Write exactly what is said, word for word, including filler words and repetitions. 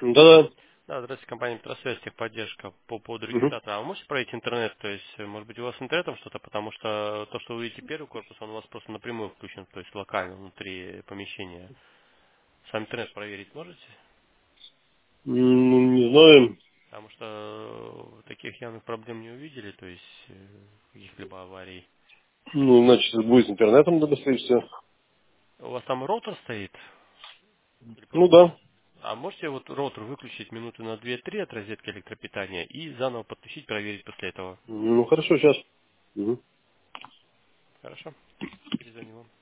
Да-да. Да, здравствуйте, компания Метросвязь, техподдержка по поводу Мгм. регистратора. А вы можете проверить интернет? То есть, э, может быть, у вас с интернетом что-то, потому что то, что вы видите первый корпус, он у вас просто напрямую включен, то есть локально внутри помещения. Сам интернет проверить можете? Ну, не знаю. Потому что э, таких явных проблем не увидели, то есть э, каких-либо аварий. Ну, значит, будет с интернетом, да, быстрее всего. У вас там роутер стоит? Или Ну, просто да. вы... А можете вот роутер выключить минуты на две-три от розетки электропитания и заново подключить, проверить после этого? Ну, хорошо, сейчас. Хорошо? Перезвоню вам.